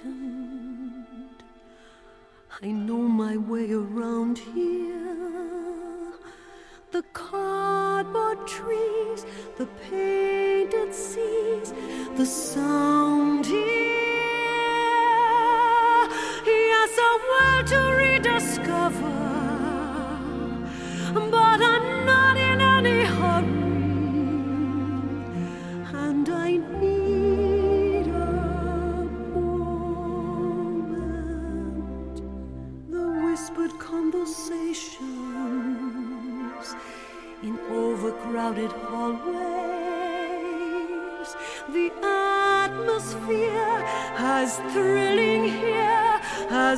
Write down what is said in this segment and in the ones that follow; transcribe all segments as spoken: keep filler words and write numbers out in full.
frightened. I know my way around here. The cardboard trees, the painted seas, the sound here. Yes, a world to rediscover, but I'm not in any hurry, and I need a moment. The whispered conversations in overcrowded hallways, the atmosphere as thrilling here as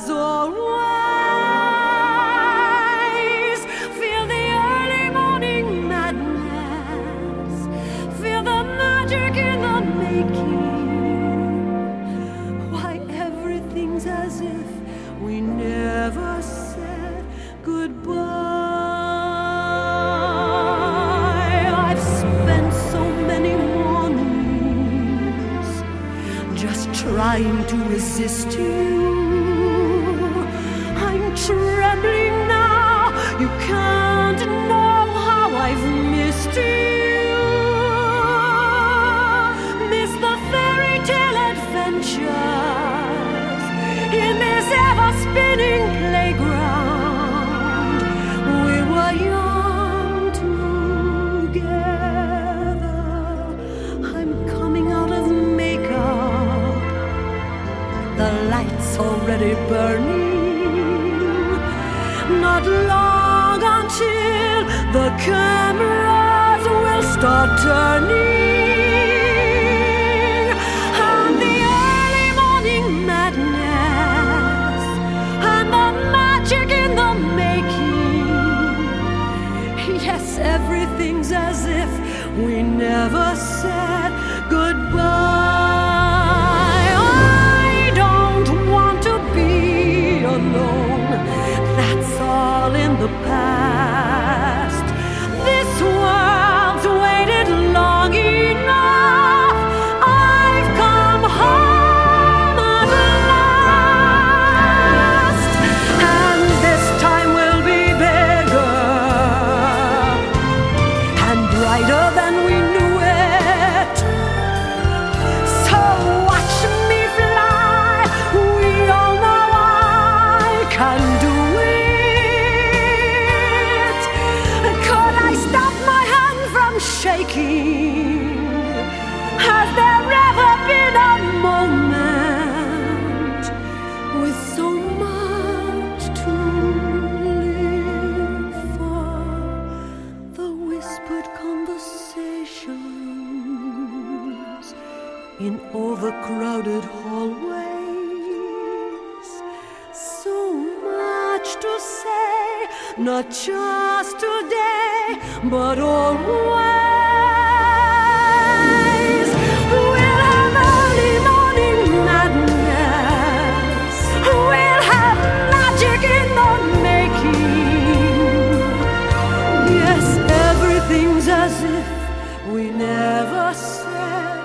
always. Feel the early morning madness, feel the magic in the making. Why, everything's as if we never said goodbye. I've spent so many mornings just trying to resist you. I'm trembling now, you can't know how I've missed you. Miss the fairy tale adventures in this ever-spinning playground. We were young together. I'm coming out of makeup, the lights already burning. Not long until the cameras will start turning, and the early morning madness and the magic in the making. Yes, everything's as if we never said goodbye. I don't want to be alone, that's all in the past. This world's waited long enough. I've come home at last, and this time will be bigger and brighter than we knew it. So watch me fly, we all know I can do it. Could I stop my hand from shaking? Has there ever been a moment with so much to live for? The whispered conversations in overcrowded hallways, so much to say, not just today, but always. We'll have early morning madness, we'll have magic in the making. Yes, everything's as if we never said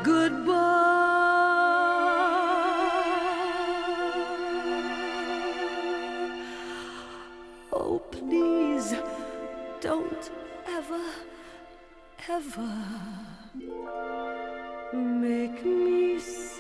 goodbye. Oh, please, don't ever, ever make me